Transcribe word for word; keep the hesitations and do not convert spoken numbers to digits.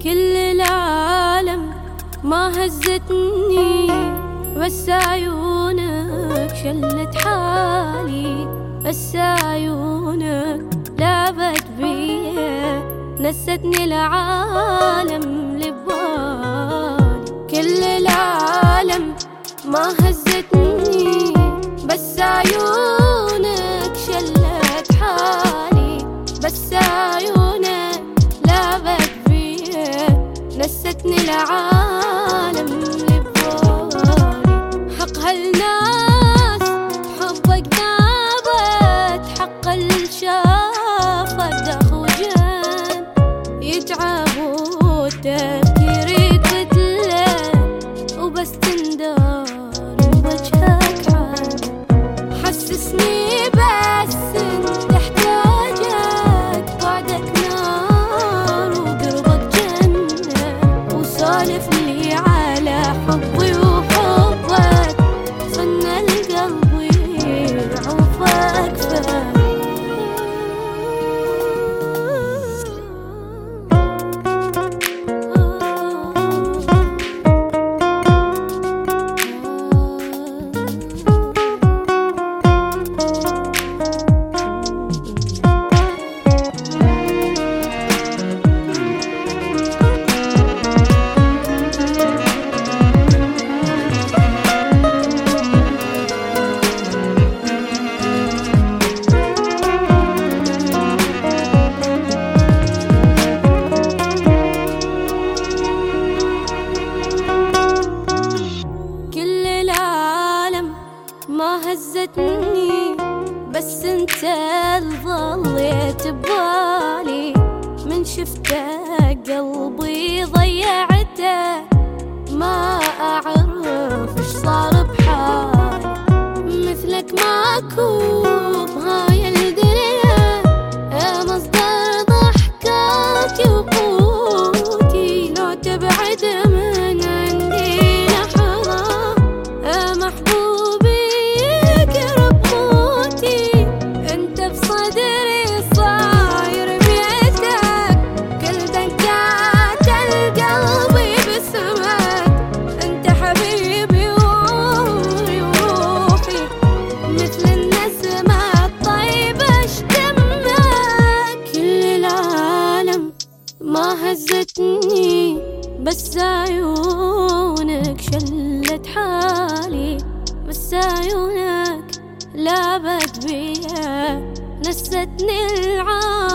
كل العالم ما هزتني، بس عيونك شلت حالي، بس عيونك لعبت بيا، نستني العالم لبالي. كل العالم ما هزتني، بس عيونك شلت حالي، بس عيونك لعبت بيا، نستني العالم لبالي. حق هالناس حبك ثابت، حق الشافك دخ وجان، يتعبوا التفكير يقتله، وبس تندار وجهك حال. حسسني بس انت احتاجك، بعدك نار وقربك جنة، وسالف لي على حبي وحبك، خلنا القلب يعوفك فات. ما هزتني، بس انت اللي ظليت ببالي، من شفتك قلبي ضيعته، ما اعرف ايش صار بحالي. مثلك ماكو بهاي الدنيا، يا مصدر ضحكاتي وقوتي، لو تبعد من عندي لحظة، يا محبوبي ما هزتني، بس عيونك شلت حالي، بس عيونك لعبت بيا، نستني العالم